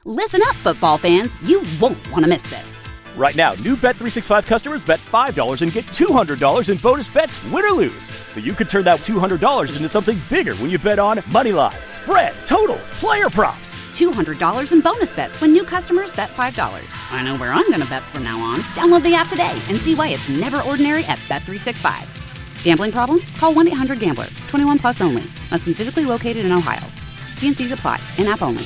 Listen up, football fans. You won't want to miss this. Right now, new Bet365 customers bet $5 and get $200 in bonus bets, win or lose. So you could turn that $200 into something bigger when you bet on money line, spread, totals, player props. $200 in bonus bets when new customers bet $5. I know where I'm going to bet from now on. Download the app today and see why it's never ordinary at Bet365. Gambling problem? Call 1-800-GAMBLER. 21 plus only. Must be physically located in Ohio. T&Cs apply. In-app only.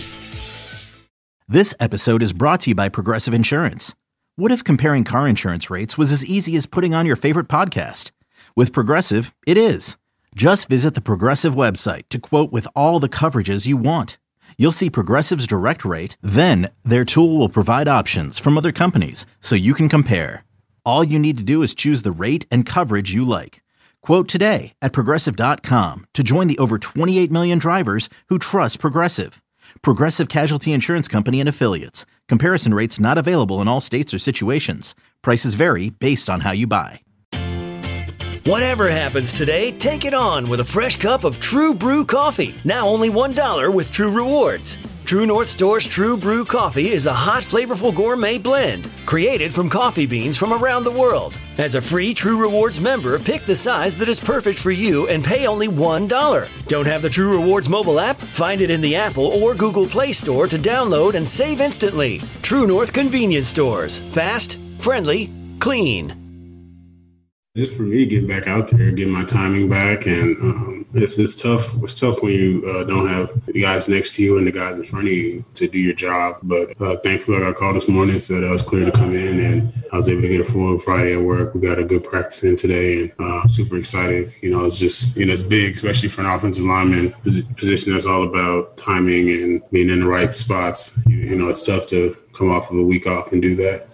This episode is brought to you by Progressive Insurance. What if comparing car insurance rates was as easy as putting on your favorite podcast? With Progressive, it is. Just visit the Progressive website to quote with all the coverages you want. You'll see Progressive's direct rate, then their tool will provide options from other companies so you can compare. All you need to do is choose the rate and coverage you like. Quote today at Progressive.com to join the over 28 million drivers who trust Progressive. Progressive Casualty Insurance Company and Affiliates. Comparison rates not available in all states or situations. Prices vary based on how you buy. Whatever happens today, take it on with a fresh cup of True Brew coffee. Now only $1 with True Rewards. True North Store's True Brew coffee is a hot, flavorful gourmet blend created from coffee beans from around the world. As a free True Rewards member, pick the size that is perfect for you and pay only $1. Don't have the True Rewards mobile app? Find it in the Apple or Google Play Store to download and save instantly. True North Convenience Stores. Fast, friendly, clean. Just for me, getting back out there, getting my timing back, and it's tough. It's tough when you don't have the guys next to you and the guys in front of you to do your job. But thankfully, I got called this morning, said I was clear to come in, and I was able to get a full Friday at work. We got a good practice in today, and super excited. It's just, it's big, especially for an offensive lineman position that's all about timing and being in the right spots. It's tough to come off of a week off and do that.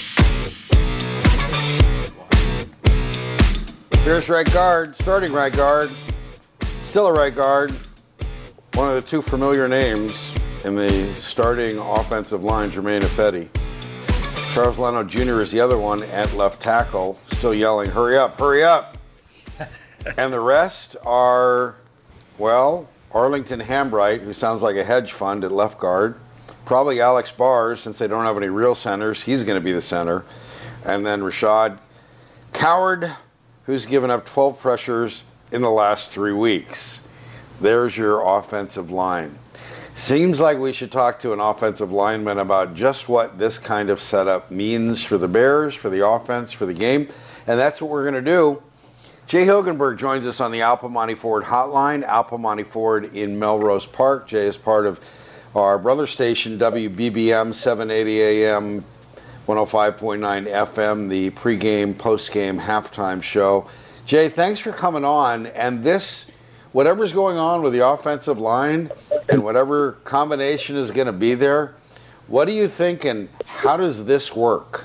Here's right guard, starting right guard, still a right guard. One of the two familiar names in the starting offensive line, Germain Ifedi. Charles Leno Jr. is the other one at left tackle, still yelling, hurry up, hurry up. And the rest are, Arlington Hambright, who sounds like a hedge fund at left guard. Probably Alex Bars, since they don't have any real centers. He's going to be the center. And then Rashad Coward, who's given up 12 pressures in the last 3 weeks. There's your offensive line. Seems like we should talk to an offensive lineman about just what this kind of setup means for the Bears, for the offense, for the game, and that's what we're going to do. Jay Hilgenberg joins us on the Al Piemonte Ford hotline. Al Piemonte Ford in Melrose Park. Jay is part of our brother station, WBBM 780 AM, 105.9 FM, the pregame, postgame, halftime show. Jay, thanks for coming on. And this, whatever's going on with the offensive line and whatever combination is going to be there, what do you think and how does this work?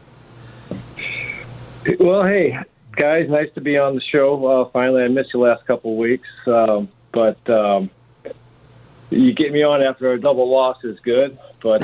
Well, hey, guys, nice to be on the show. Finally, I missed you last couple of weeks. But you get me on after a double loss is good. But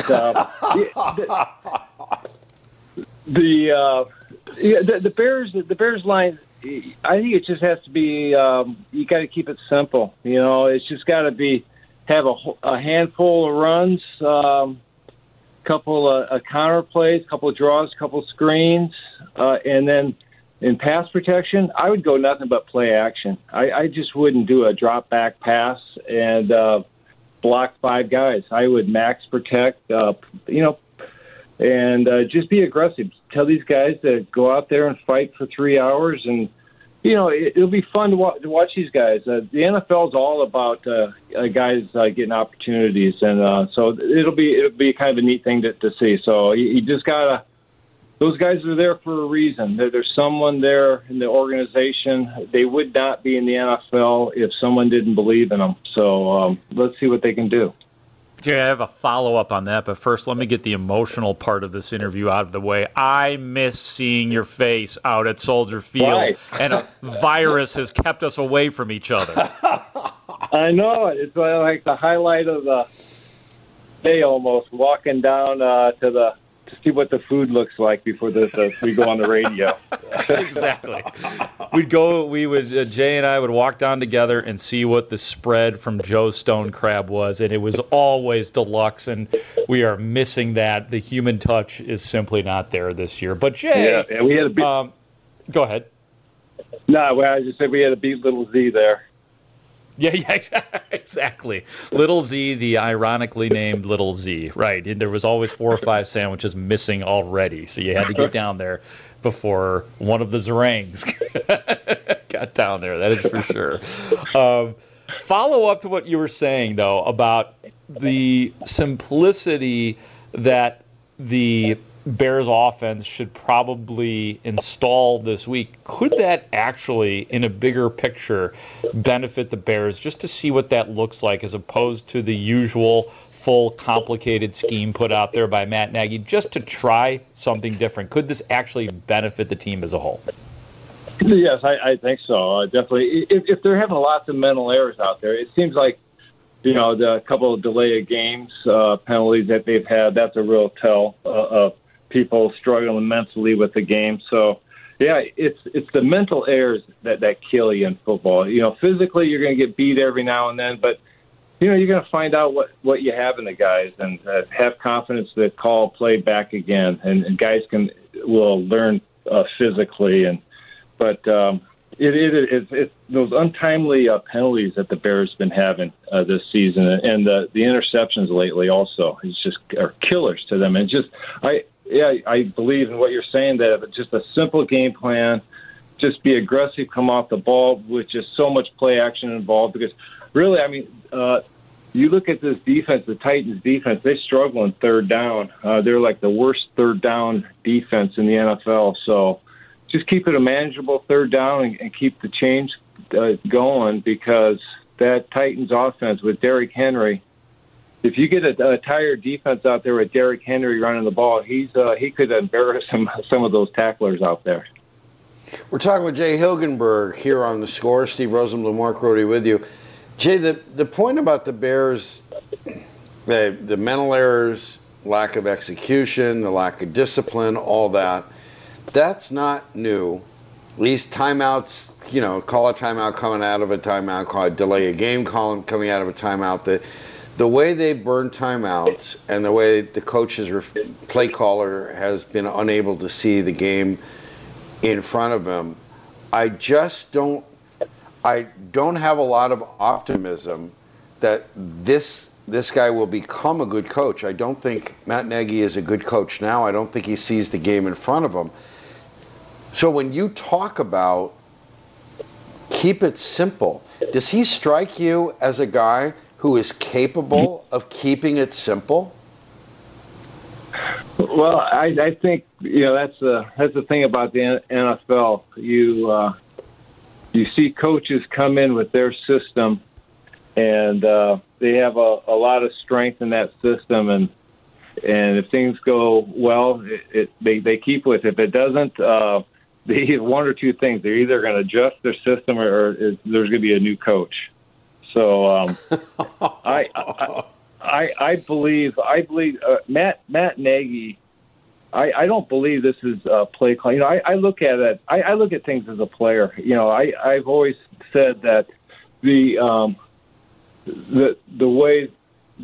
the Bears line, I think it just has to be. You got to keep it simple. It's just got to have a handful of runs, couple of counter plays, couple of draws, couple of screens, and then in pass protection, I would go nothing but play action. I just wouldn't do a drop back pass and block 5 guys. I would max protect. And just be aggressive. Tell these guys to go out there and fight for 3 hours, and it'll be fun to watch these guys. The NFL is all about guys getting opportunities, and so it'll be kind of a neat thing to see. So you just gotta. Those guys are there for a reason. There's someone there in the organization. They would not be in the NFL if someone didn't believe in them. So let's see what they can do. Jay, I have a follow-up on that, but first let me get the emotional part of this interview out of the way. I miss seeing your face out at Soldier Field, right. And a virus has kept us away from each other. I know it. It's like the highlight of the day almost, walking down to see what the food looks like before we go on the radio. Exactly. Jay and I would walk down together and see what the spread from Joe's Stone Crab was, and it was always deluxe, and we are missing that. The human touch is simply not there this year. But Jay, yeah, we had a beat. Go ahead. No, well, I just said we had to beat Little Z there. Yeah, exactly. Little Z, the ironically named Little Z, right? And there was always 4 or 5 sandwiches missing already, so you had to get down there before one of the Zarangs got down there. That is for sure. Follow up to what you were saying, though, about the simplicity that the Bears offense should probably install this week. Could that actually, in a bigger picture, benefit the Bears just to see what that looks like as opposed to the usual full complicated scheme put out there by Matt Nagy, just to try something different? Could this actually benefit the team as a whole? Yes, I think so. Definitely. If they're having lots of mental errors out there, it seems like, the couple of delay of games penalties that they've had, that's a real tell of people struggling mentally with the game. So, yeah, it's the mental errors that kill you in football. Physically you're going to get beat every now and then, but, you're going to find out what you have in the guys and have confidence to call play back again. And guys will learn physically. But it's those untimely penalties that the Bears have been having this season, and the interceptions lately also are killers to them. And I believe in what you're saying, that if it's just a simple game plan, just be aggressive, come off the ball with just so much play action involved. Because really, you look at this defense, the Titans defense, they struggle in third down. They're like the worst third down defense in the NFL. So just keep it a manageable third down and keep the change going, because that Titans offense with Derrick Henry, if you get a tired defense out there with Derrick Henry running the ball, he could embarrass some of those tacklers out there. We're talking with Jay Hilgenberg here on The Score. Steve Rosenbloom, Mark Rohde with you. Jay, the point about the Bears, the mental errors, lack of execution, the lack of discipline, all that, that's not new. At least timeouts, call a timeout coming out of a timeout, call it delay a game coming out of a timeout. The way they burn timeouts and the way the coaches or play caller has been unable to see the game in front of him, I don't have a lot of optimism that this guy will become a good coach. I don't think Matt Nagy is a good coach now. I don't think he sees the game in front of him. So when you talk about keep it simple, does he strike you as a guy who is capable of keeping it simple? Well, I think that's the thing about the NFL. You see coaches come in with their system, and they have a lot of strength in that system, and if things go well, they keep with it. If it doesn't, they have one or two things. They're either going to adjust their system or there's going to be a new coach. So I believe Matt Nagy. I don't believe this is a play call. I look at it. I look at things as a player. I've always said that the way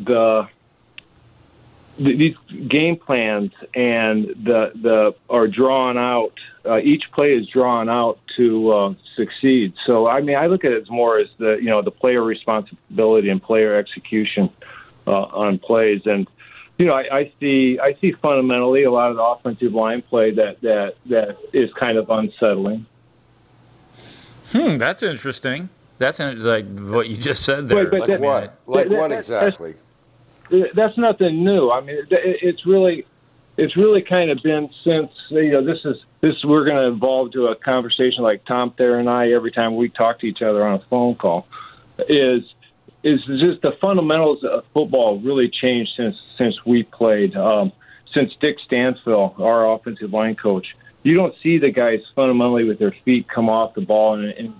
these game plans and are drawn out. Each play is drawn out to succeed. So I look at it as more as the player responsibility and player execution on plays. And I see fundamentally a lot of the offensive line play that is kind of unsettling. That's interesting. That's like what you just said there. But what exactly? That's nothing new. It's really kind of been since this we're going to evolve to a conversation like Tom Thayer and I every time we talk to each other on a phone call is just the fundamentals of football really changed since we played. Since Dick Stanfill, our offensive line coach, you don't see the guys fundamentally with their feet come off the ball and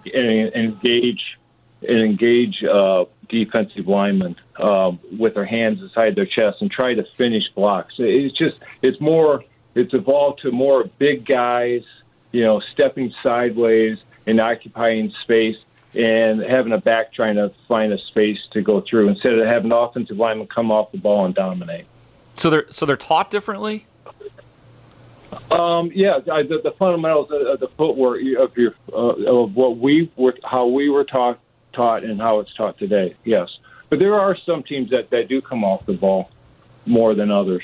engage defensive linemen with their hands inside their chest and try to finish blocks. It's more it's evolved to more big guys, stepping sideways and occupying space and having a back trying to find a space to go through instead of having offensive linemen come off the ball and dominate. So they're taught differently? The fundamentals of the footwork of how we were taught and how it's taught today. Yes, but there are some teams that do come off the ball more than others.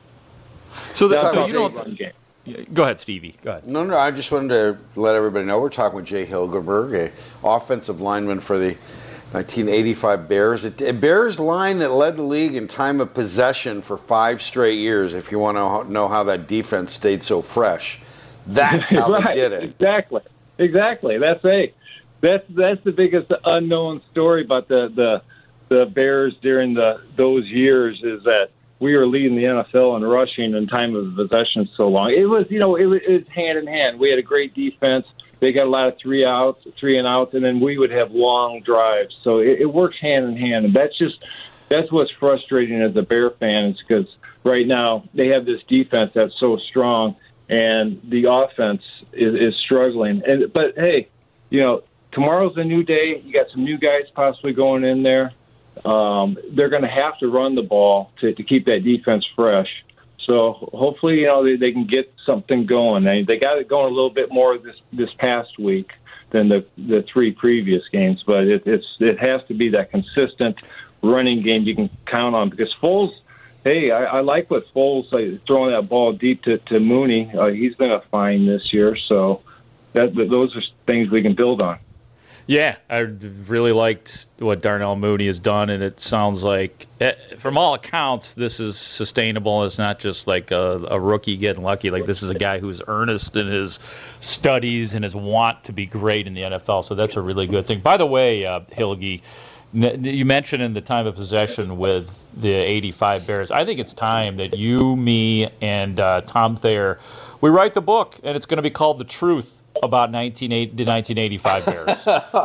So you don't. Go ahead, Stevie. Go ahead. No, I just wanted to let everybody know we're talking with Jay Hilgenberg, a offensive lineman for the 1985 Bears. A Bears line that led the league in time of possession for 5 straight years. If you want to know how that defense stayed so fresh, that's how right, they did it. Exactly. That's the biggest unknown story about the Bears during those years is that we were leading the NFL in rushing in time of possession so long. It was hand in hand. We had a great defense. They got a lot of 3 and outs, and then we would have long drives. So it works hand in hand, and that's what's frustrating as a Bear fan is because right now they have this defense that's so strong, and the offense is struggling. But hey, tomorrow's a new day. You got some new guys possibly going in there. They're going to have to run the ball to keep that defense fresh. So hopefully, they can get something going. They got it going a little bit more this past week than the 3 previous games, but it has to be that consistent running game you can count on because Foles. Hey, I like what Foles throwing that ball deep to Mooney. He's been a find this year, so those are things we can build on. Yeah, I really liked what Darnell Mooney has done, and it sounds like, from all accounts, this is sustainable. It's not just like a rookie getting lucky. Like, this is a guy who's earnest in his studies and his want to be great in the NFL, so that's a really good thing. By the way, Hilgi, you mentioned in the time of possession with the 85 Bears, I think it's time that you, me, and Tom Thayer, we write the book, and it's going to be called The Truth about the 1985 Bears.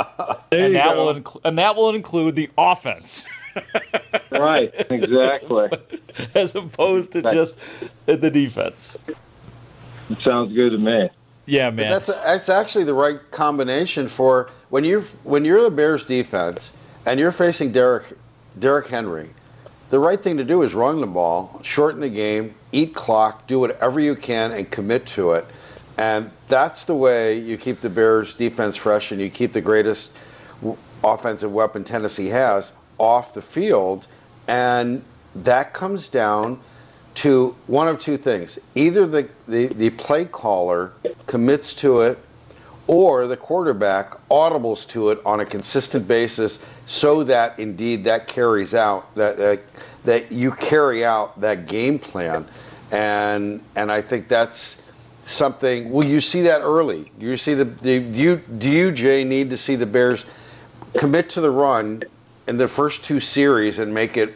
And that will include the offense. Right, exactly. As opposed to just the defense. It sounds good to me. Yeah, man. That's actually the right combination for when you're the Bears defense and you're facing Derrick Henry. The right thing to do is run the ball, shorten the game, eat clock, do whatever you can, and commit to it. And that's the way you keep the Bears' defense fresh and you keep the greatest offensive weapon Tennessee has off the field. And that comes down to one of 2 things. Either the play caller commits to it or the quarterback audibles to it on a consistent basis so that, indeed, that carries out, that you carry out that game plan. And I think that's something. Will you see that early? Do you see do you, Jay, need to see the Bears commit to the run in the first 2 series and make it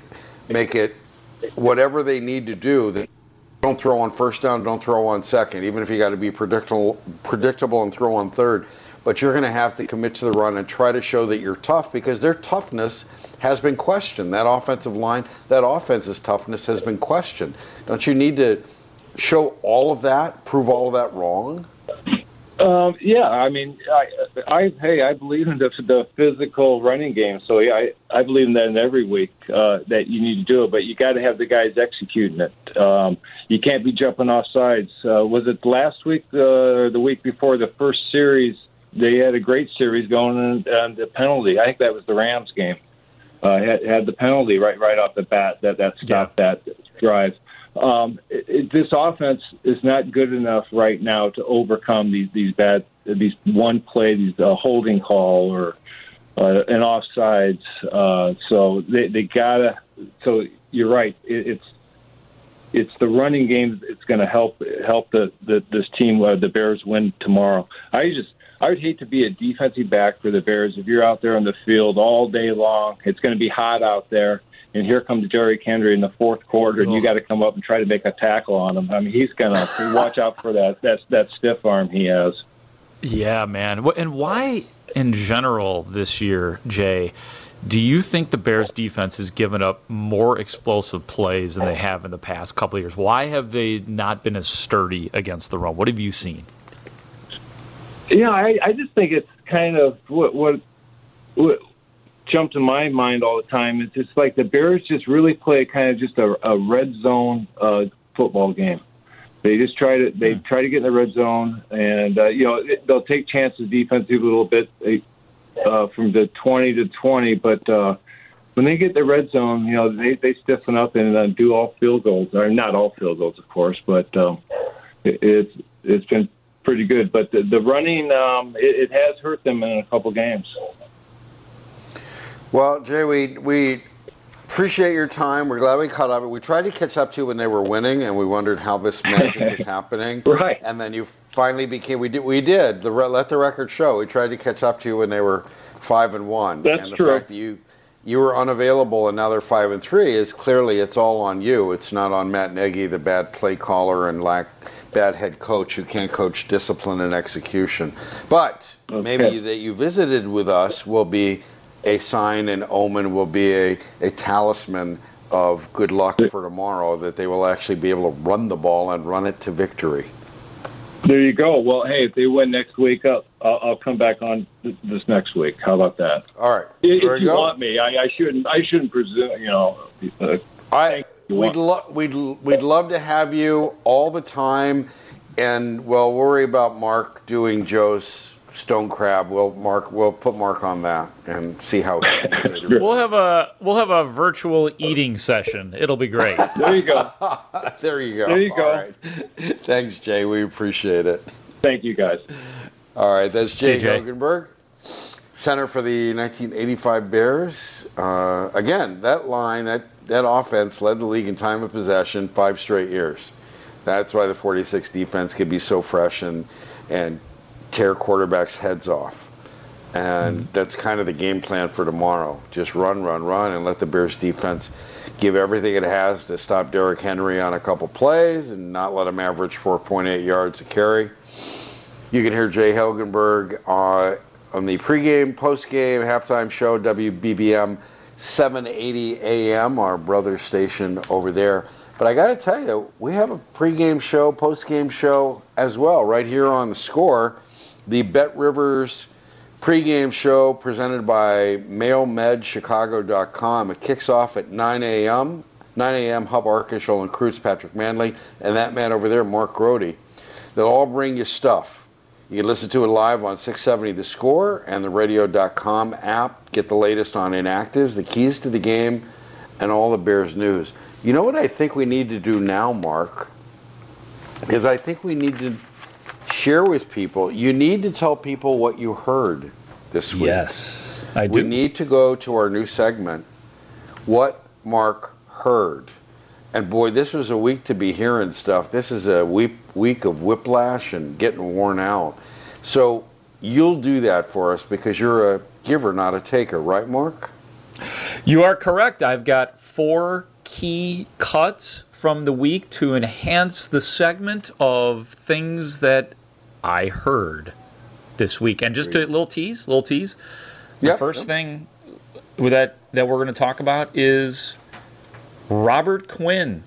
whatever they need to do? That don't throw on first down, don't throw on second, even if you got to be predictable and throw on third. But you're going to have to commit to the run and try to show that you're tough because their toughness has been questioned. That offensive line, that offense's toughness has been questioned. Don't you need to show all of that, prove all of that wrong? Yeah, I mean, I believe in the physical running game. So yeah, I believe in that in every week that you need to do it, but you got to have the guys executing it. You can't be jumping off sides. Was it last week or the week before the first series? They had a great series going on the penalty. I think that was the Rams game. Had the penalty right off the bat that stopped that drive. This offense is not good enough right now to overcome these one play, these holding call or an offsides. So they gotta. So you're right. It's the running game. It's going to help this team, the Bears, win tomorrow. I would hate to be a defensive back for the Bears. If you're out there on the field all day long, it's going to be hot out there. And here comes Derrick Henry in the 4th quarter, and you got to come up and try to make a tackle on him. I mean, he's going to watch out for that stiff arm he has. Yeah, man. And why, in general, this year, Jay, Do you think the Bears defense has given up more explosive plays than they have in the past couple of years? Why have they not been as sturdy against the run? What have you seen? I just think it's kind of what jumped in my mind all the time. It's just like the Bears just really play kind of just a red zone football game. They just try to get in the red zone, and they'll take chances defensively a little bit from the 20 to 20, but when they get the red zone, they stiffen up and do all field goals. Or not all field goals, of course, but it's been pretty good. But the running, it has hurt them in a couple games. Well, Jay, we appreciate your time. We're glad we caught up. We tried to catch up to you when they were winning, and we wondered how this magic was happening. Right. And then you finally became. We did. Let the record show. We tried to catch up to you when they were 5-1. That's and the true. Fact that you were unavailable, and now they're 5-3. Is clearly it's all on you. It's not on Matt Nagy, the bad play caller and bad head coach who can't coach discipline and execution. But maybe that you visited with us will be a sign and omen, will be a talisman of good luck for tomorrow, that they will actually be able to run the ball and run it to victory. There you go. Well, hey, if they win next week, I'll come back on this next week. How about that? All right. If you want me, I shouldn't presume. We'd love to have you all the time, and we'll worry about Mark doing Joe's Stone Crab. We'll put Mark on that and see how we'll have a virtual eating session. It'll be great. There you go. There you go. There you go. All right. Thanks, Jay. We appreciate it. Thank you, guys. All right, that's Jay Hogenberg, center for the 1985 Bears. Again, that line, that offense led the league in time of possession 5 straight years. That's why the 46 defense could be so fresh and tear quarterbacks' heads off. And that's kind of the game plan for tomorrow. Just run, and let the Bears defense give everything it has to stop Derrick Henry on a couple plays and not let him average 4.8 yards a carry. You can hear Jay Hogenberg on the pregame, postgame, halftime show, WBBM 780 AM, our brother station over there. But I got to tell you, we have a pregame show, postgame show as well, right here on The Score. The Bet Rivers pregame show presented by MailMedChicago.com. It kicks off at 9 a.m. 9 a.m. Hub Arkish, Olin Kreutz, Patrick Manley, and that man over there, Mark Grody. They'll all bring you stuff. You can listen to it live on 670 The Score and the radio.com app. Get the latest on inactives, the keys to the game, and all the Bears news. You know what I think we need to do now, Mark, is I think we need to share with people. You need to tell people what you heard this week. Yes, I do. We need to go to our new segment, What Mark Heard. And boy, this was a week to be hearing stuff. This is a week of whiplash and getting worn out. So you'll do that for us because you're a giver, not a taker, right, Mark? You are correct. I've got 4 key cuts from the week to enhance the segment of things that I heard this week. And just a little tease. The first thing that we're going to talk about is Robert Quinn.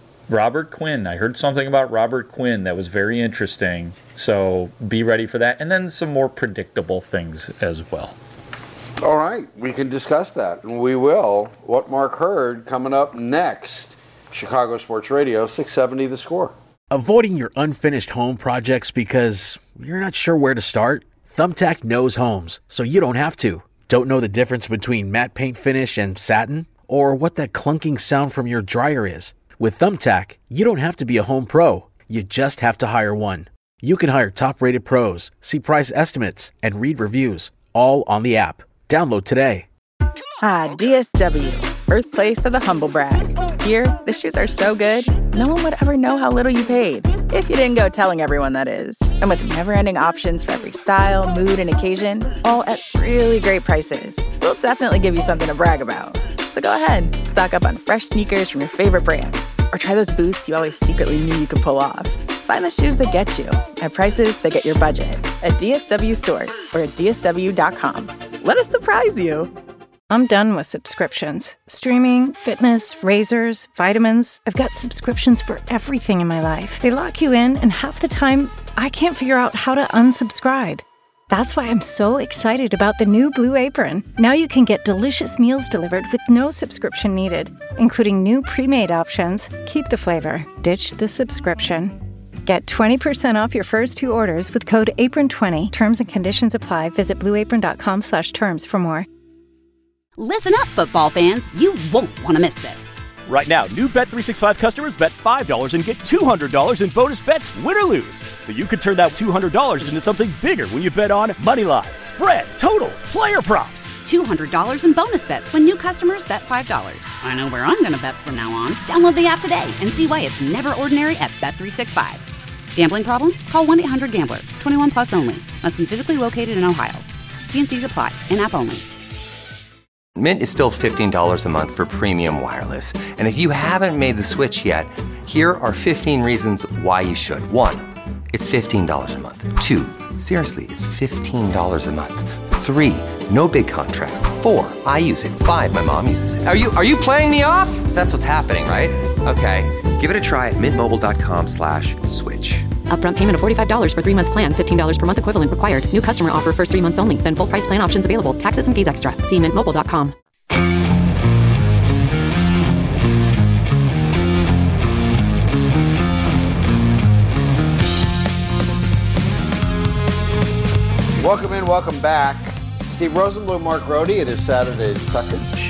I heard something about Robert Quinn that was very interesting. So be ready for that. And then some more predictable things as well. All right. We can discuss that. And we will. What Mark Heard coming up next. Chicago Sports Radio, 670 The Score. Avoiding your unfinished home projects because you're not sure where to start? Thumbtack knows homes, so you don't have to. Don't know the difference between matte paint finish and satin? Or what that clunking sound from your dryer is? With Thumbtack, you don't have to be a home pro. You just have to hire one. You can hire top-rated pros, see price estimates, and read reviews, all on the app. Download today. DSW, birthplace of the humble brag. Here, the shoes are so good, no one would ever know how little you paid. If you didn't go telling everyone, that is. And with never-ending options for every style, mood, and occasion, all at really great prices, we'll definitely give you something to brag about. So go ahead, stock up on fresh sneakers from your favorite brands, or try those boots you always secretly knew you could pull off. Find the shoes that get you at prices that get your budget at DSW stores or at DSW.com. Let us surprise you. I'm done with subscriptions. Streaming, fitness, razors, vitamins. I've got subscriptions for everything in my life. They lock you in, and half the time, I can't figure out how to unsubscribe. That's why I'm so excited about the new Blue Apron. Now you can get delicious meals delivered with no subscription needed, including new pre-made options. Keep the flavor, ditch the subscription. Get 20% off your first 2 orders with code APRON20. Terms and conditions apply. Visit blueapron.com/terms for more. Listen up, football fans. You won't want to miss this. Right now, new Bet365 customers bet $5 and get $200 in bonus bets, win or lose. So you could turn that $200 into something bigger when you bet on money line, spread, totals, player props. $200 in bonus bets when new customers bet $5. I know where I'm going to bet from now on. Download the app today and see why it's never ordinary at Bet365. Gambling problem? Call 1-800-GAMBLER. 21 plus only. Must be physically located in Ohio. T&Cs apply. In-app only. Mint is still $15 a month for premium wireless. And if you haven't made the switch yet, here are 15 reasons why you should. 1, it's $15 a month. 2, seriously, it's $15 a month. 3, no big contracts. 4, I use it. 5, my mom uses it. Are you playing me off? That's what's happening, right? Okay, give it a try at mintmobile.com/switch. Upfront payment of $45 for 3-month plan. $15 per month equivalent required. New customer offer first 3 months only. Then full price plan options available. Taxes and fees extra. See mintmobile.com. Welcome in, welcome back. Steve Rosenbloom, Mark Rohde. It is Saturday Suckage.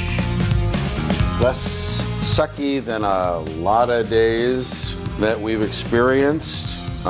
Less sucky than a lot of days that we've experienced.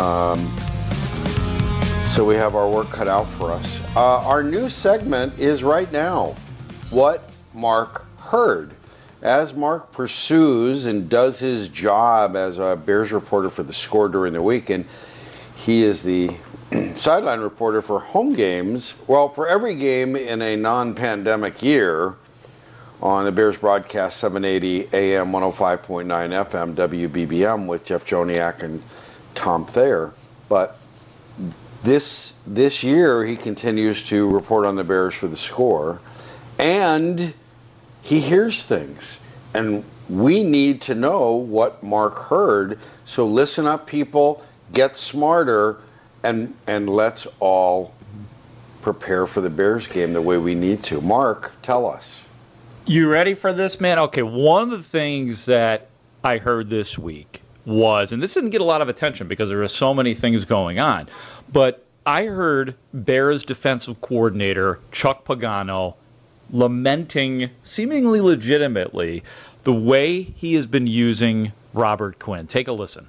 So we have our work cut out for us. Our new segment is right now, What Mark Heard. As Mark pursues and does his job as a Bears reporter for The Score during the week, and he is the sideline reporter for home games. Well, for every game in a non-pandemic year on the Bears broadcast 780 AM 105.9 FM WBBM with Jeff Joniak and Tom Thayer. But this year he continues to report on the Bears for The Score, and he hears things, and we need to know what Mark heard. So listen up, people, get smarter, and let's all prepare for the Bears game the way we need to. Mark, tell us. You ready for this, man? Okay, one of the things that I heard this week was, and this didn't get a lot of attention because there were so many things going on, but I heard Bears defensive coordinator Chuck Pagano lamenting, seemingly legitimately, the way he has been using Robert Quinn. Take a listen.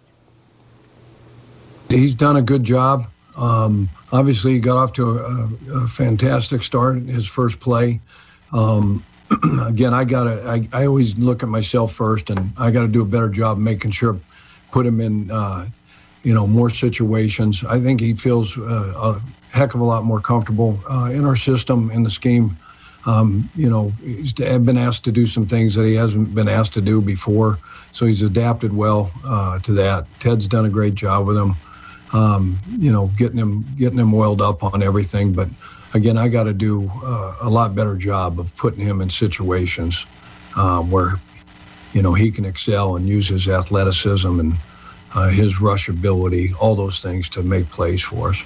He's done a good job. Obviously, he got off to a fantastic start in his first play. Again, I always look at myself first, and I got to do a better job making sure, put him in, more situations. I think he feels a heck of a lot more comfortable in our system, in the scheme. He's been asked to do some things that he hasn't been asked to do before, so he's adapted well to that. Ted's done a great job with him, getting him oiled up on everything. But again, I got to do a lot better job of putting him in situations where, he can excel and use his athleticism and his rush ability, all those things to make plays for us.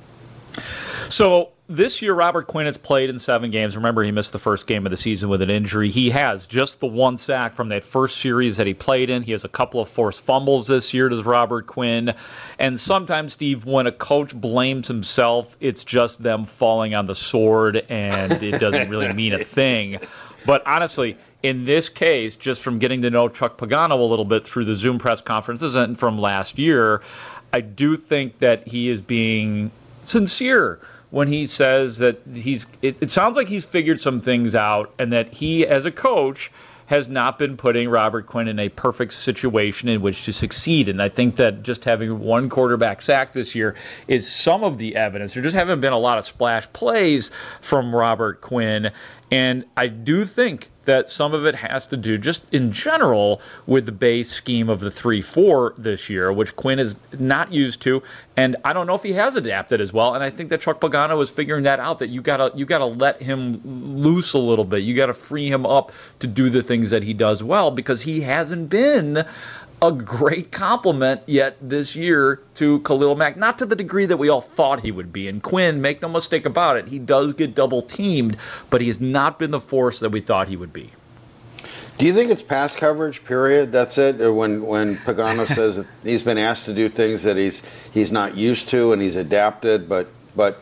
So this year, Robert Quinn has played in 7 games. Remember, he missed the first game of the season with an injury. He has just the 1 sack from that first series that he played in. He has a couple of forced fumbles this year, does Robert Quinn. And sometimes, Steve, when a coach blames himself, it's just them falling on the sword, and it doesn't really mean a thing. But honestly, in this case, just from getting to know Chuck Pagano a little bit through the Zoom press conferences and from last year, I do think that he is being sincere when he says that it sounds like he's figured some things out, and that he, as a coach, has not been putting Robert Quinn in a perfect situation in which to succeed. And I think that just having 1 quarterback sack this year is some of the evidence. There just haven't been a lot of splash plays from Robert Quinn. And I do think that some of it has to do just in general with the base scheme of the 3-4 this year, which Quinn is not used to, and I don't know if he has adapted as well. And I think that Chuck Pagano is figuring that out, that you gotta let him loose a little bit. You gotta free him up to do the things that he does well, because he hasn't been a great compliment yet this year to Khalil Mack, not to the degree that we all thought he would be. And Quinn, make no mistake about it, he does get double teamed, but he has not been the force that we thought he would be. Do you think it's pass coverage, period? That's it? Or when Pagano says that he's been asked to do things that he's not used to and he's adapted, but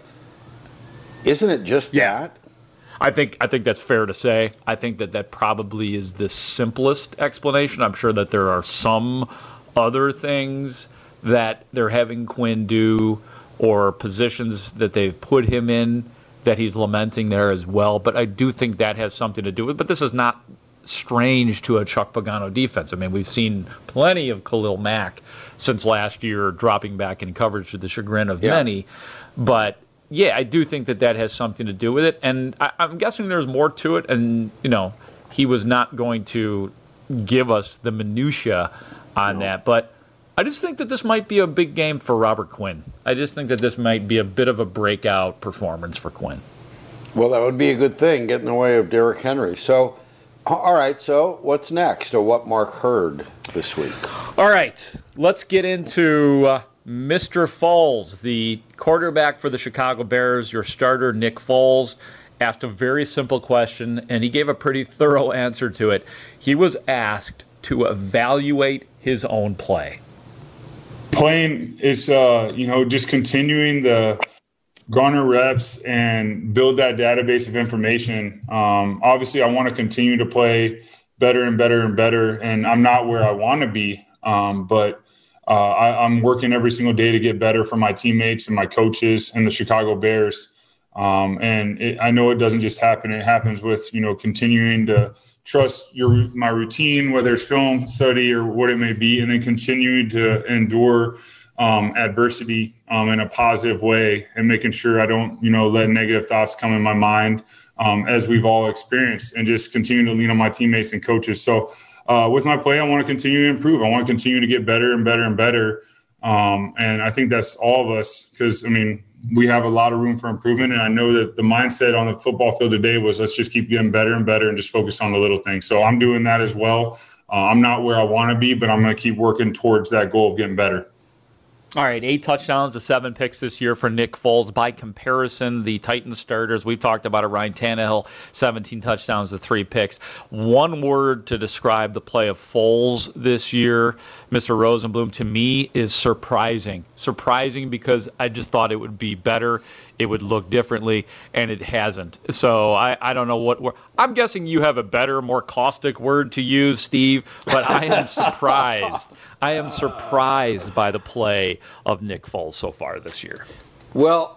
isn't it just that? I think that's fair to say. I think that probably is the simplest explanation. I'm sure that there are some other things that they're having Quinn do, or positions that they've put him in that he's lamenting there as well. But I do think that has something to do with it. But this is not strange to a Chuck Pagano defense. I mean, we've seen plenty of Khalil Mack since last year dropping back in coverage to the chagrin of many. But yeah, I do think that has something to do with it, and I'm guessing there's more to it, and, he was not going to give us the minutia on that, but I just think that this might be a big game for Robert Quinn. I just think that this might be a bit of a breakout performance for Quinn. Well, that would be a good thing, get in the way of Derrick Henry. So, all right, so what's next, or what Mark heard this week? All right, let's get into Mr. Foles, the quarterback for the Chicago Bears, your starter, Nick Foles, asked a very simple question, and he gave a pretty thorough answer to it. He was asked to evaluate his own play. Playing is, just continuing the garner reps and build that database of information. Obviously, I want to continue to play better and better and better, and I'm not where I want to be, but I'm working every single day to get better for my teammates and my coaches and the Chicago Bears. I know it doesn't just happen. It happens with, continuing to trust my routine, whether it's film study or what it may be, and then continuing to endure adversity in a positive way, and making sure I don't, let negative thoughts come in my mind, as we've all experienced, and just continue to lean on my teammates and coaches. So, with my play, I want to continue to improve. I want to continue to get better and better and better. And I think that's all of us, because, we have a lot of room for improvement. And I know that the mindset on the football field today was, let's just keep getting better and better and just focus on the little things. So I'm doing that as well. I'm not where I want to be, but I'm going to keep working towards that goal of getting better. All right, 8 touchdowns to 7 picks this year for Nick Foles. By comparison, the Titans starters, we've talked about it, Ryan Tannehill, 17 touchdowns to 3 picks. One word to describe the play of Foles this year, Mr. Rosenblum, to me is surprising. Surprising because I just thought it would be better, it would look differently, and it hasn't. So I don't know what word. I'm guessing you have a better, more caustic word to use, Steve, but I am surprised. I am surprised by the play of Nick Foles so far this year. Well,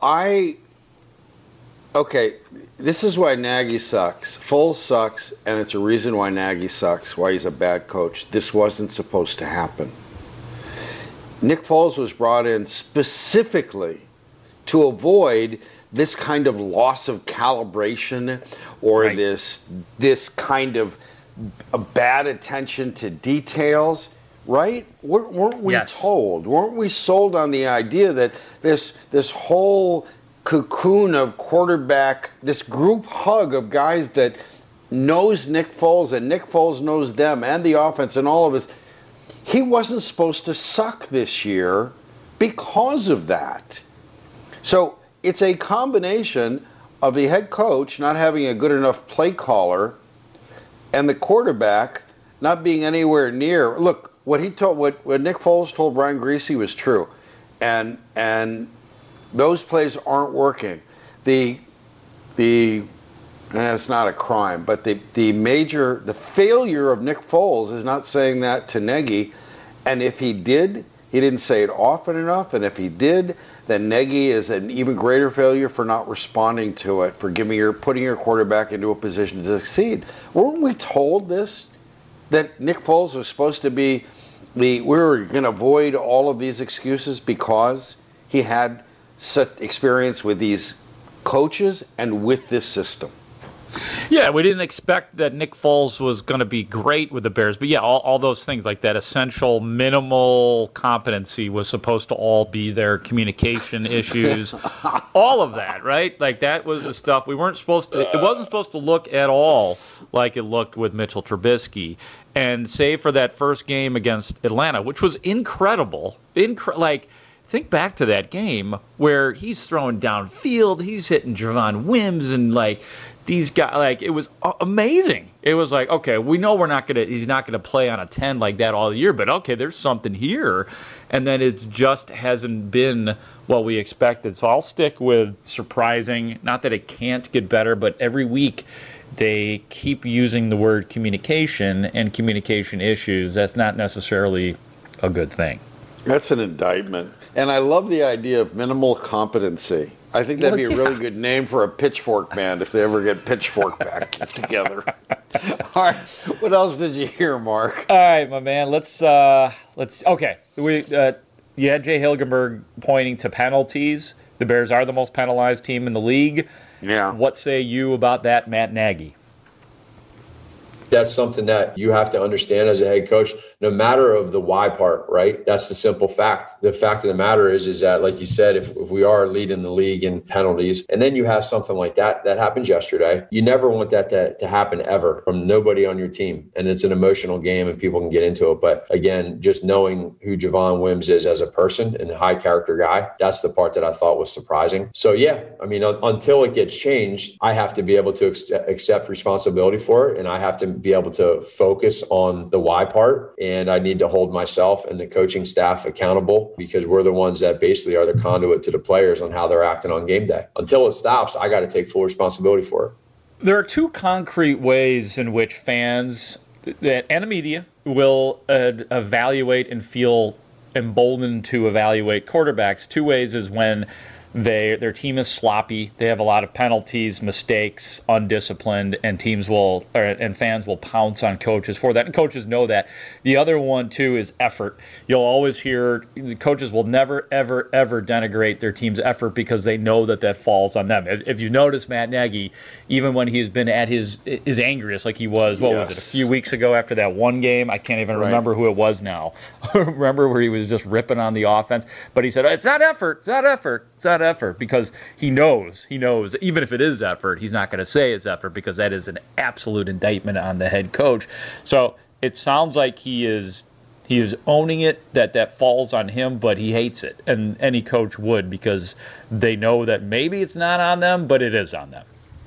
this is why Nagy sucks. Foles sucks, and it's a reason why Nagy sucks, why he's a bad coach. This wasn't supposed to happen. Nick Foles was brought in specifically to avoid this kind of loss of calibration, or right, this kind of a bad attention to details, right? Weren't we told? Weren't we sold on the idea that this whole cocoon of quarterback, this group hug of guys that knows Nick Foles and Nick Foles knows them and the offense and all of us, he wasn't supposed to suck this year because of that. So it's a combination of the head coach not having a good enough play caller and the quarterback not being anywhere near. Look, what Nick Foles told Brian Griese was true, and those plays aren't working. And it's not a crime, but the failure of Nick Foles is not saying that to Nagy, and if he did, he didn't say it often enough, and if he did, then Nagy is an even greater failure for not responding to it, for putting your quarterback into a position to succeed. Weren't we told this? That Nick Foles was supposed to be we were going to avoid all of these excuses because he had such experience with these coaches and with this system. Yeah, we didn't expect that Nick Foles was going to be great with the Bears. But, yeah, all those things like that essential minimal competency was supposed to all be there, communication issues, all of that, right? Like that was the stuff we weren't supposed to – it wasn't supposed to look at all like it looked with Mitchell Trubisky. And save for that first game against Atlanta, which was incredible. Think back to that game where he's throwing downfield, he's hitting Javon Wims, and these guys, it was amazing. It was like, okay, we know he's not gonna play on a 10 like that all year, but okay, there's something here. And then it just hasn't been what we expected. So I'll stick with surprising. Not that it can't get better, but every week they keep using the word communication and communication issues. That's not necessarily a good thing. That's an indictment. And I love the idea of minimal competency. I think that'd be a really good name for a Pitchfork band if they ever get Pitchfork back together. All right, what else did you hear, Mark? All right, my man. Let's. Okay, you had Jay Hilgenberg pointing to penalties. The Bears are the most penalized team in the league. Yeah. What say you about that, Matt Nagy? That's something that you have to understand as a head coach, no matter of the why part, right? That's the simple fact. The fact of the matter is that, like you said, if we are leading the league in penalties, and then you have something like that happened yesterday, you never want that to happen ever from nobody on your team. And it's an emotional game and people can get into it. But again, just knowing who Javon Wims is as a person and a high character guy, that's the part that I thought was surprising. So yeah, I mean, until it gets changed, I have to be able to accept responsibility for it. And I have to be able to focus on the why part, and I need to hold myself and the coaching staff accountable because we're the ones that basically are the conduit to the players on how they're acting on game day. Until it stops, I got to take full responsibility for it. There are two concrete ways in which fans and the media will evaluate and feel emboldened to evaluate quarterbacks. Two ways is when their team is sloppy, they have a lot of penalties, mistakes, undisciplined, and fans will pounce on coaches for that. And coaches know that. The other one too is effort. You'll always hear the coaches will never, ever, ever denigrate their team's effort because they know that falls on them. If you notice Matt Nagy, even when he's been at his angriest, like he was, was it, a few weeks ago after that one game? I can't even remember who it was now. Remember where he was just ripping on the offense? But he said, it's not effort, it's not effort, it's not effort, because he knows, even if it is effort, he's not going to say it's effort because that is an absolute indictment on the head coach. So it sounds like he is owning it, that falls on him, but he hates it. And any coach would, because they know that maybe it's not on them, but it is on them.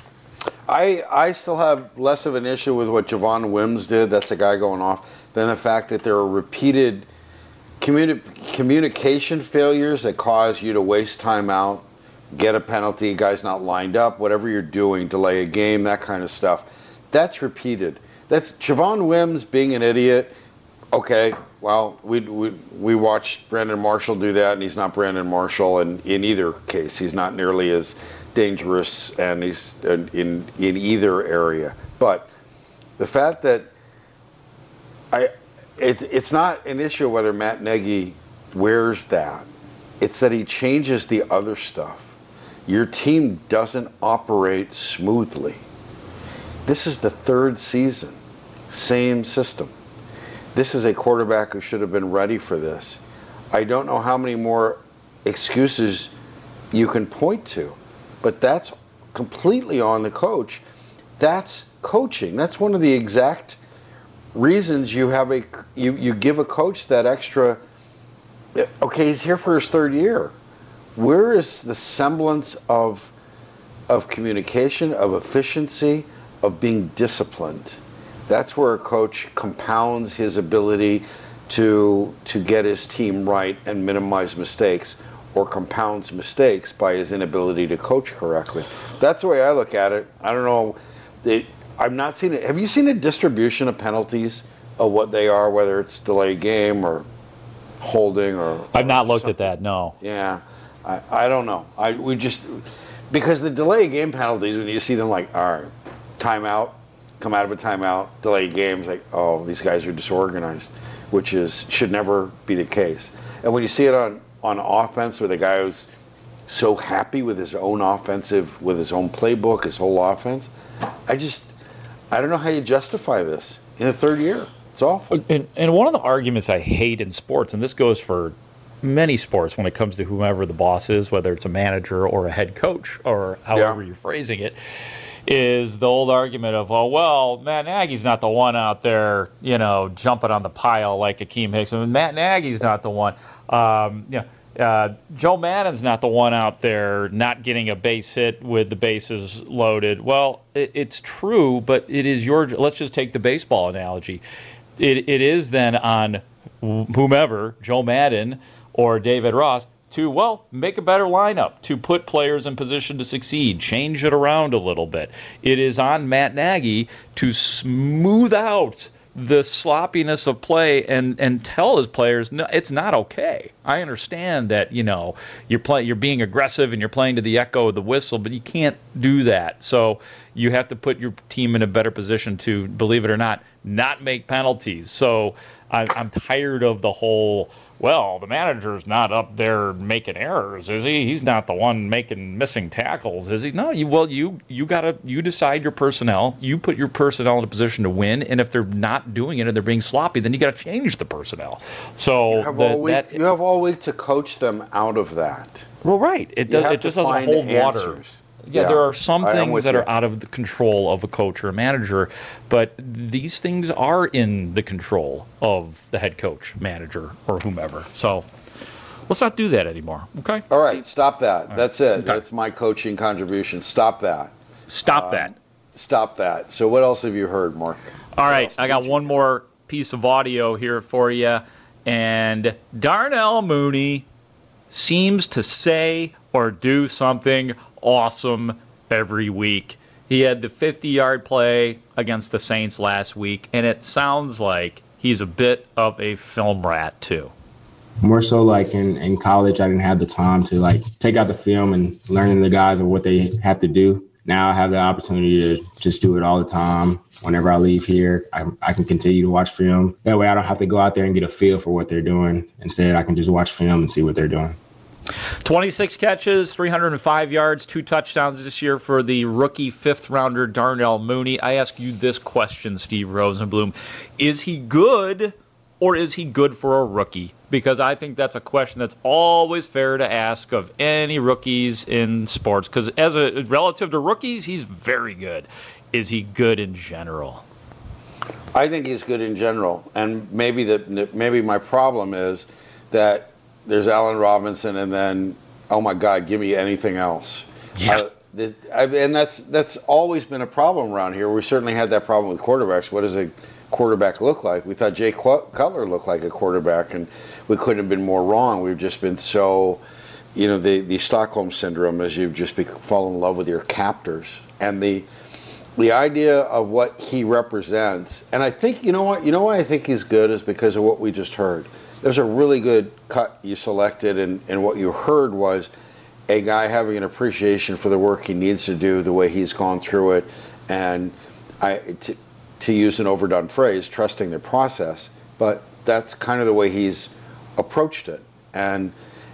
I still have less of an issue with what Javon Wims did, that's a guy going off, than the fact that there are repeated communication failures that cause you to waste time out, get a penalty, guys not lined up, whatever you're doing, delay a game, that kind of stuff. That's repeated. That's Javon Wims being an idiot. Okay, well, we watched Brandon Marshall do that, and he's not Brandon Marshall, and in either case, he's not nearly as dangerous, and he's in either area. But the fact that it's not an issue whether Matt Nagy wears that. It's that he changes the other stuff. Your team doesn't operate smoothly. This is the third season. Same system. This is a quarterback who should have been ready for this. I don't know how many more excuses you can point to, but that's completely on the coach. That's coaching. That's one of the exact reasons you have you give a coach that extra. Okay, he's here for his third year. Where is the semblance of communication, of efficiency, of being disciplined? That's where a coach compounds his ability to get his team right and minimize mistakes, or compounds mistakes by his inability to coach correctly. That's the way I look at it. I don't know. I've not seen it. Have you seen a distribution of penalties of what they are, whether it's delayed game or holding or? I've not looked at that. No. Yeah, I don't know. Because the delayed game penalties, when you see them like, all right, timeout, come out of a timeout, delayed games, like, oh, these guys are disorganized, which should never be the case. And when you see it on offense with a guy who's so happy with his own offensive, with his own playbook, his whole offense, I don't know how you justify this in the third year. It's awful. And one of the arguments I hate in sports, and this goes for many sports when it comes to whomever the boss is, whether it's a manager or a head coach or however you're phrasing it, is the old argument of, well, Matt Nagy's not the one out there, jumping on the pile like Akeem Hicks. I mean, Matt Nagy's not the one. Joe Maddon's not the one out there not getting a base hit with the bases loaded. Well, it's true, but it is let's just take the baseball analogy. It is then on whomever, Joe Maddon or David Ross, to, make a better lineup, to put players in position to succeed, change it around a little bit. It is on Matt Nagy to smooth out the sloppiness of play and tell his players, no, it's not okay. I understand that, you're being aggressive and you're playing to the echo of the whistle, but you can't do that. So you have to put your team in a better position to, believe it or not make penalties. So I'm tired of the whole, the manager's not up there making errors, is he? He's not the one making missing tackles, is he? No, you decide your personnel. You put your personnel in a position to win, and if they're not doing it and they're being sloppy, then you got to change the personnel. So you have all week to coach them out of that. Well, right. It just doesn't hold water. Yeah, there are some things that are out of the control of a coach or a manager, but these things are in the control of the head coach, manager, or whomever. So let's not do that anymore, okay? All right, stop that. Right. That's it. Okay. That's my coaching contribution. Stop that. Stop that. Stop that. So what else have you heard, Mark? All right, I got one more piece of audio here for you, and Darnell Mooney seems to say or do something awesome every week. He had the 50-yard play against the Saints last week, and it sounds like he's a bit of a film rat too. More so like in college, I didn't have the time to take out the film and learning the guys of what they have to do. Now I have the opportunity to just do it all the time. Whenever I leave here, I can continue to watch film. That way I don't have to go out there and get a feel for what they're doing. Instead, I can just watch film and see what they're doing. 26 catches, 305 yards, 2 touchdowns this year for the rookie fifth-rounder Darnell Mooney. I ask you this question, Steve Rosenblum. Is he good or is he good for a rookie? Because I think that's a question that's always fair to ask of any rookies in sports. Because relative to rookies, he's very good. Is he good in general? I think he's good in general. And maybe my problem is that there's Allen Robinson, and then, oh my God, give me anything else. Yeah. And that's always been a problem around here. We certainly had that problem with quarterbacks. What does a quarterback look like? We thought Jay Cutler looked like a quarterback, and we couldn't have been more wrong. We've just been so, the Stockholm syndrome, as you've just fallen in love with your captors, and the idea of what he represents. And I think, you know why I think he's good is because of what we just heard. There's a really good cut you selected, and what you heard was a guy having an appreciation for the work he needs to do, the way he's gone through it, and to use an overdone phrase, trusting the process. But that's kind of the way he's approached it, and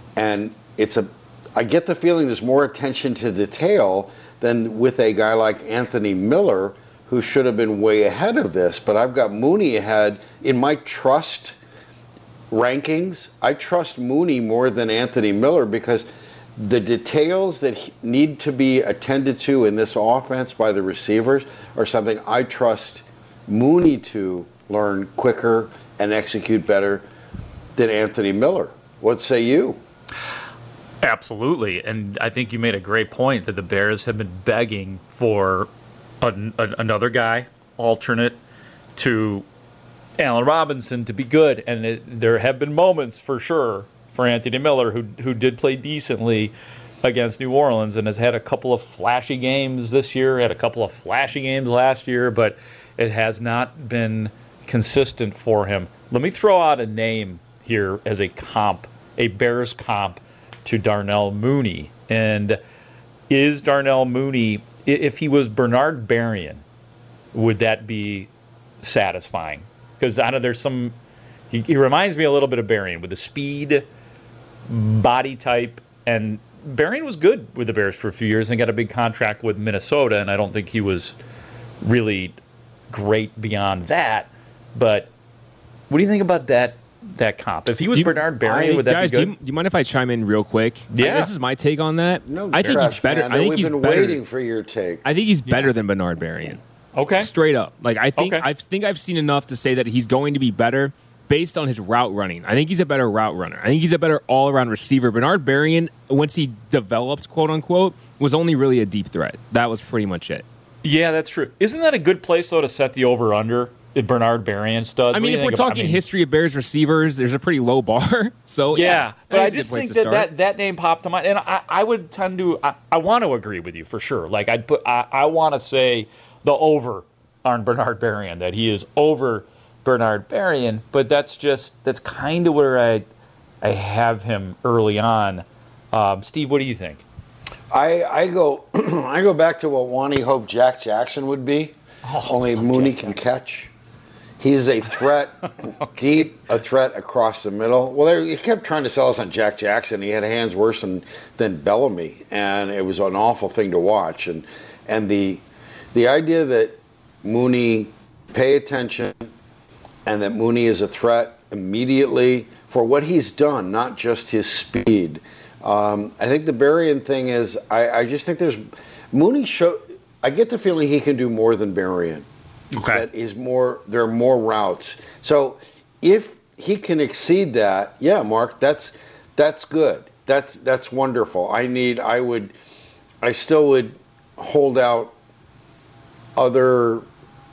I get the feeling there's more attention to detail than with a guy like Anthony Miller, who should have been way ahead of this. But I've got Mooney ahead in my trust rankings. I trust Mooney more than Anthony Miller because the details that need to be attended to in this offense by the receivers are something I trust Mooney to learn quicker and execute better than Anthony Miller. What say you? Absolutely, and I think you made a great point that the Bears have been begging for another guy, alternate to Allen Robinson, to be good, and there have been moments for sure for Anthony Miller, who did play decently against New Orleans and has had a couple of flashy games this year, had a couple of flashy games last year, but it has not been consistent for him. Let me throw out a name here as a comp, a Bears comp to Darnell Mooney. And is Darnell Mooney, if he was Bernard Berrien, would that be satisfying? Because I know there's some, he reminds me a little bit of Berrien with the speed, body type, and Berrien was good with the Bears for a few years and got a big contract with Minnesota, and I don't think he was really great beyond that. But what do you think about that comp? If he was Bernard Berrian, would that be good? Do you mind if I chime in real quick? Yeah. This is my take on that. No, I think he's better. Man, I think we've he's been better. waiting for your take. I think he's better than Bernard Berrian. Okay. Straight up. Like, I think Okay. I've seen enough to say that he's going to be better based on his route running. I think he's a better route runner. I think he's a better all-around receiver. Bernard Berrian, once he developed, quote-unquote, was only really a deep threat. That was pretty much it. Yeah, that's true. Isn't that a good place, though, to set the over-under if Bernard Berrian studs? I mean, if we're talking history of Bears receivers, there's a pretty low bar. So, yeah. But I it's a good just place think to that, start. that name popped to mind. And I would tend to – I want to agree with you for sure. Like, I want to say the over on Bernard Berrian, that he is over Bernard Berrian, but that's kind of where I have him early on. Steve, what do you think? I go back to what Wani hoped Jack Jackson would be. Only Mooney can catch. He's a threat deep, a threat across the middle. Well, he kept trying to sell us on Jack Jackson. He had hands worse than Bellamy, and it was an awful thing to watch. And the idea that Mooney pay attention and that Mooney is a threat immediately for what he's done, not just his speed. I think the Berrian thing is, I just think there's Mooney I get the feeling he can do more than Berrian. Okay. There are more routes. So if he can exceed that, yeah, Mark, that's good. That's wonderful. I still would hold out other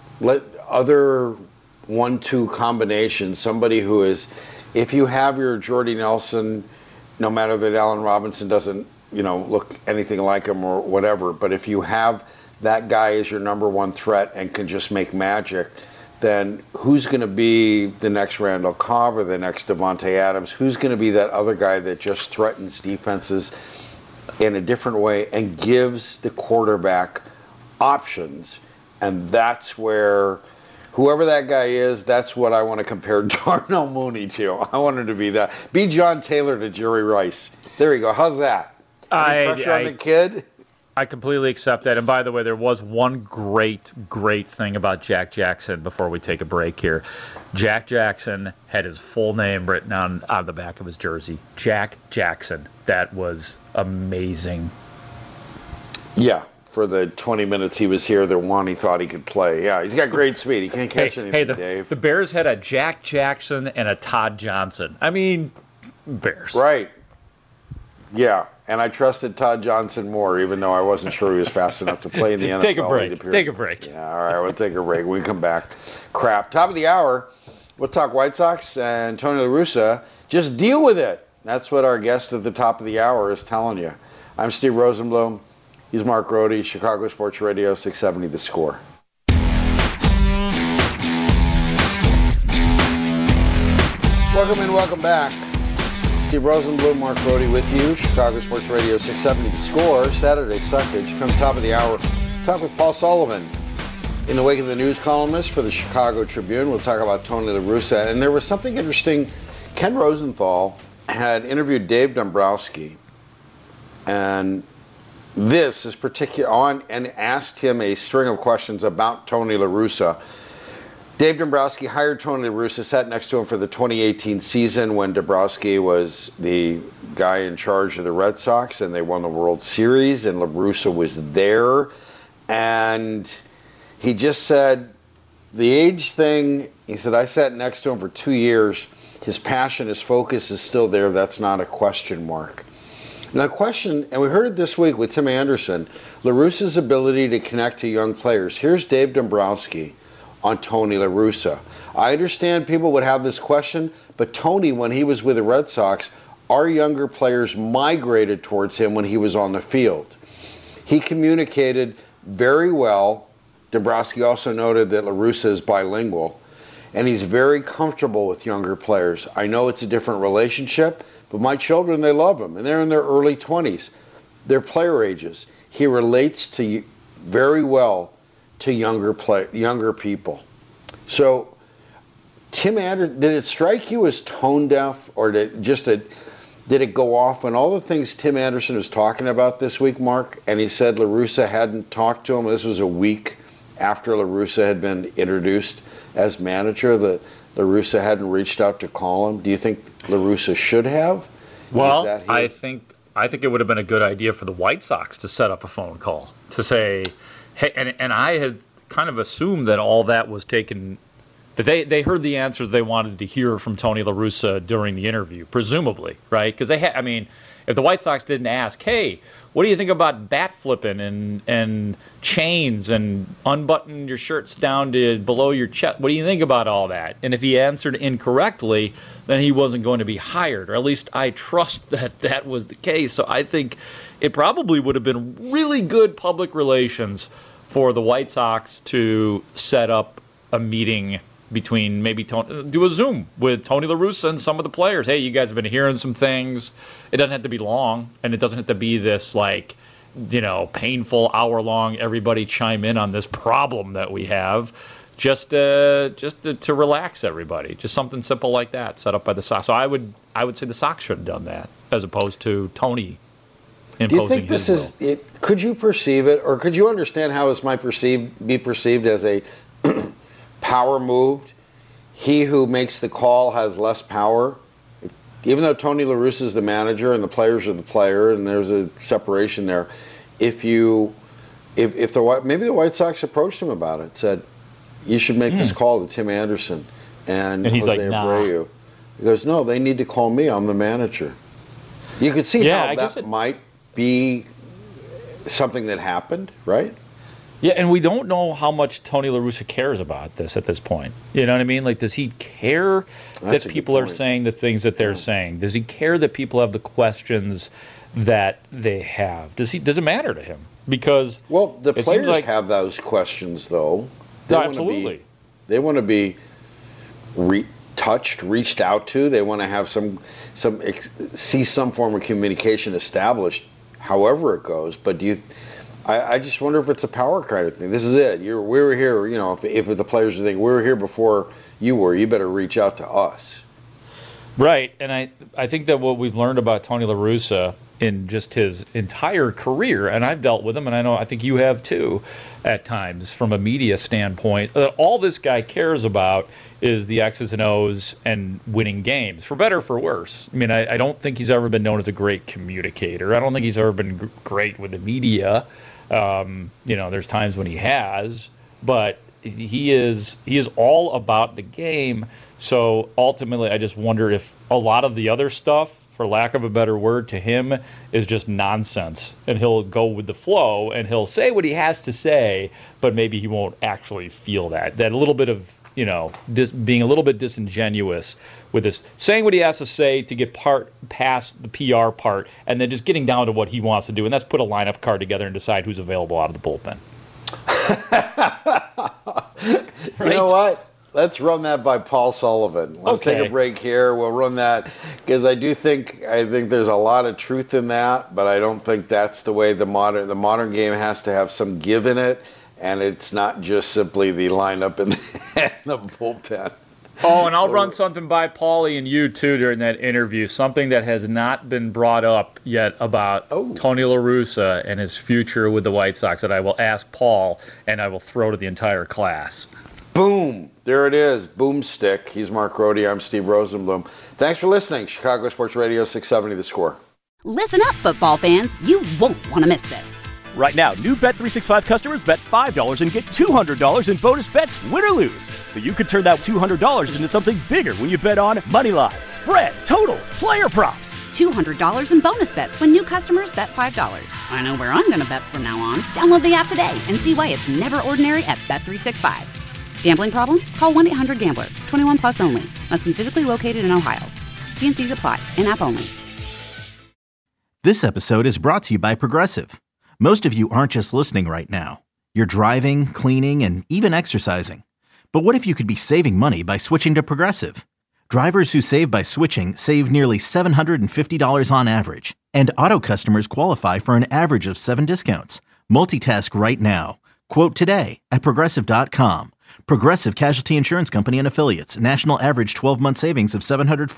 1-2 combinations. Somebody who is, if you have your Jordy Nelson, no matter that Allen Robinson doesn't, look anything like him or whatever, but if you have that guy as your number one threat and can just make magic, then who's going to be the next Randall Cobb or the next Devontae Adams? Who's going to be that other guy that just threatens defenses in a different way and gives the quarterback options? And that's where, whoever that guy is, that's what I want to compare Darnell Mooney to. I want him to be that. Be John Taylor to Jerry Rice. There you go. How's that? Any pressure on the kid? I completely accept that. And by the way, there was one great thing about Jack Jackson before we take a break here. Jack Jackson had his full name written on the back of his jersey. Jack Jackson. That was amazing. Yeah. For the 20 minutes he was here, the one he thought he could play. Yeah, he's got great speed. He can't catch anything, Dave. The Bears had a Jack Jackson and a Todd Johnson. I mean, Bears. Right. Yeah, and I trusted Todd Johnson more, even though I wasn't sure he was fast enough to play in the NFL. Take a break. Yeah, all right, we'll take a break. We come back. Crap. Top of the hour, we'll talk White Sox and Tony La Russa. Just deal with it. That's what our guest at the top of the hour is telling you. I'm Steve Rosenblum. He's Mark Rohde, Chicago Sports Radio, 670 The Score. Welcome and welcome back. Steve Rosenblum, Mark Rohde with you, Chicago Sports Radio, 670 The Score. Saturday Suckage comes top of the hour. Talk with Paul Sullivan in the wake of the news columnist for the Chicago Tribune. We'll talk about Tony La Russa. And there was something interesting. Ken Rosenthal had interviewed Dave Dombrowski, and this is particular on, and asked him a string of questions about Tony La Russa. Dave Dombrowski hired Tony La Russa, sat next to him for the 2018 season when Dombrowski was the guy in charge of the Red Sox and they won the World Series, and La Russa was there. And he just said, the age thing, he said, I sat next to him for 2 years. His passion, his focus is still there. That's not a question mark. Now, the question, and we heard it this week with Tim Anderson, La Russa's ability to connect to young players. Here's Dave Dombrowski on Tony La Russa. I understand people would have this question, but Tony, when he was with the Red Sox, our younger players migrated towards him when he was on the field. He communicated very well. Dombrowski also noted that La Russa is bilingual, and he's very comfortable with younger players. I know it's a different relationship, but my children, they love him, and they're in their early 20s. They're player ages. He relates to very well to younger people. So, Tim Anderson, did it strike you as tone deaf, or did it go off when all the things Tim Anderson was talking about this week, Mark, and he said La Russa hadn't talked to him? This was a week after La Russa had been introduced as manager, that La Russa hadn't reached out to call him? Do you think La Russa should have? Well, I think it would have been a good idea for the White Sox to set up a phone call to say, hey, and I had kind of assumed that all that was taken, that they heard the answers they wanted to hear from Tony La Russa during the interview, presumably, right? Because if the White Sox didn't ask, hey, what do you think about bat flipping and chains and unbuttoning your shirts down to below your chest? What do you think about all that? And if he answered incorrectly, then he wasn't going to be hired, or at least I trust that was the case. So I think it probably would have been really good public relations for the White Sox to set up a meeting between do a Zoom with Tony La Russa and some of the players. Hey, you guys have been hearing some things. It doesn't have to be long, and it doesn't have to be this painful hour-long everybody chime in on this problem that we have. Just to relax everybody. Just something simple like that set up by the Sox. So I would say the Sox should have done that as opposed to Tony imposing. Do you think this is it? Could you perceive it, or could you understand how this might be perceived as a power move? He who makes the call has less power. Even though Tony La Russa is the manager and the players are the player, and there's a separation there, maybe the White Sox approached him about it, said, you should make this call to Tim Anderson and he's Jose like, nah. Abreu. He goes, no, they need to call me. I'm the manager. You could see how that might be something that happened, right? Yeah, and we don't know how much Tony La Russa cares about this at this point. You know what I mean? Like, does he care that people are saying the things that they're saying? Does he care that people have the questions that they have? Does it matter to him? Because the players have those questions, though. Absolutely. They want to be reached out to. They want to have see some form of communication established, however it goes. But I just wonder if it's a power kind of thing. This is it. We were here. If the players are thinking we were here before you were, you better reach out to us. Right, and I think that what we've learned about Tony La Russa in just his entire career, and I've dealt with him, and I think you have too, at times from a media standpoint, that all this guy cares about is the X's and O's and winning games, for better or for worse. I mean, I don't think he's ever been known as a great communicator. I don't think he's ever been great with the media. There's times when he has, but he is all about the game. So ultimately, I just wonder if a lot of the other stuff, for lack of a better word, to him is just nonsense, and he'll go with the flow and he'll say what he has to say, but maybe he won't actually feel that a little bit of being a little bit disingenuous with this, saying what he has to say to get past the PR part, and then just getting down to what he wants to do, and that's put a lineup card together and decide who's available out of the bullpen. Right? You know what? Let's run that by Paul Sullivan. Let's take a break here. We'll run that because I think there's a lot of truth in that, but I don't think that's the way the modern game has to have some give in it, and it's not just simply the lineup and the bullpen. Oh, and I'll run something by Paulie and you, too, during that interview, something that has not been brought up yet about Tony La Russa and his future with the White Sox that I will ask Paul, and I will throw to the entire class. Boom. There it is. Boomstick. He's Mark Rohde. I'm Steve Rosenblum. Thanks for listening. Chicago Sports Radio 670 The Score. Listen up, football fans. You won't want to miss this. Right now, new Bet365 customers bet $5 and get $200 in bonus bets, win or lose. So you could turn that $200 into something bigger when you bet on moneyline, spread, totals, player props. $200 in bonus bets when new customers bet $5. I know where I'm going to bet from now on. Download the app today and see why it's never ordinary at Bet365. Gambling problem? Call 1-800-GAMBLER. 21 plus only. Must be physically located in Ohio. T&Cs apply. In-app only. This episode is brought to you by Progressive. Most of you aren't just listening right now. You're driving, cleaning, and even exercising. But what if you could be saving money by switching to Progressive? Drivers who save by switching save nearly $750 on average. And auto customers qualify for an average of 7 discounts. Multitask right now. Quote today at Progressive.com. Progressive Casualty Insurance Company and Affiliates. National average 12-month savings of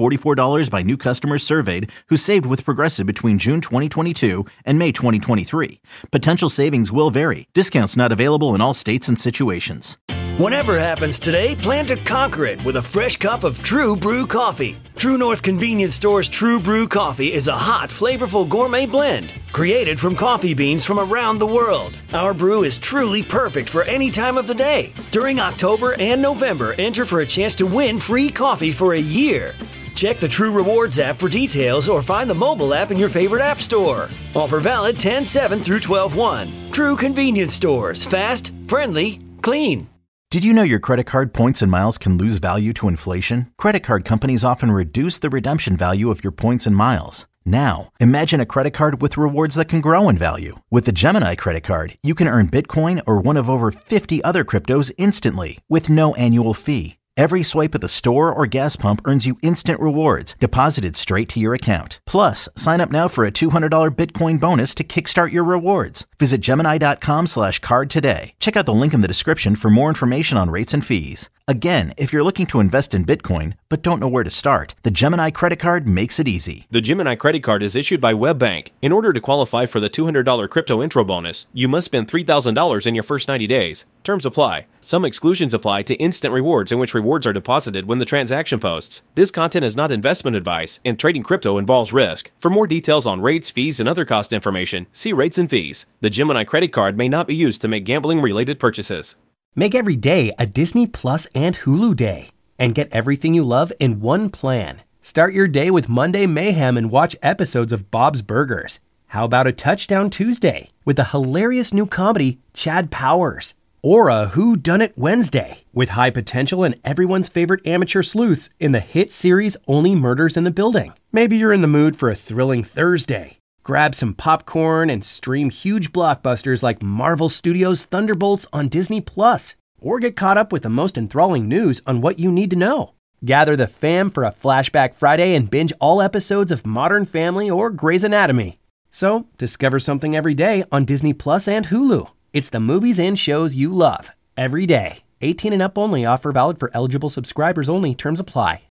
$744 by new customers surveyed who saved with Progressive between June 2022 and May 2023. Potential savings will vary. Discounts not available in all states and situations. Whatever happens today, plan to conquer it with a fresh cup of True Brew coffee. True North Convenience Store's True Brew coffee is a hot, flavorful gourmet blend created from coffee beans from around the world. Our brew is truly perfect for any time of the day. During October and November, enter for a chance to win free coffee for a year. Check the True Rewards app for details or find the mobile app in your favorite app store. Offer valid 10/7 through 12/1. True Convenience Stores. Fast, friendly, clean. Did you know your credit card points and miles can lose value to inflation? Credit card companies often reduce the redemption value of your points and miles. Now, imagine a credit card with rewards that can grow in value. With the Gemini credit card, you can earn Bitcoin or one of over 50 other cryptos instantly with no annual fee. Every swipe at the store or gas pump earns you instant rewards deposited straight to your account. Plus, sign up now for a $200 Bitcoin bonus to kickstart your rewards. Visit Gemini.com/card today. Check out the link in the description for more information on rates and fees. Again, if you're looking to invest in Bitcoin but don't know where to start, the Gemini credit card makes it easy. The Gemini credit card is issued by WebBank. In order to qualify for the $200 crypto intro bonus, you must spend $3,000 in your first 90 days. Terms apply. Some exclusions apply to instant rewards in which rewards are deposited when the transaction posts. This content is not investment advice, and trading crypto involves risk. For more details on rates, fees, and other cost information, see rates and fees. The Gemini credit card may not be used to make gambling-related purchases. Make every day a Disney Plus and Hulu day and get everything you love in one plan. Start your day with Monday Mayhem and watch episodes of Bob's Burgers. How about a Touchdown Tuesday with the hilarious new comedy Chad Powers? Or a Who Done It Wednesday with high potential and everyone's favorite amateur sleuths in the hit series Only Murders in the Building. Maybe you're in the mood for a thrilling Thursday. Grab some popcorn and stream huge blockbusters like Marvel Studios' Thunderbolts on Disney+. Or get caught up with the most enthralling news on What You Need to Know. Gather the fam for a Flashback Friday and binge all episodes of Modern Family or Grey's Anatomy. So, discover something every day on Disney Plus and Hulu. It's the movies and shows you love, every day. 18 and up only. Offer valid for eligible subscribers only. Terms apply.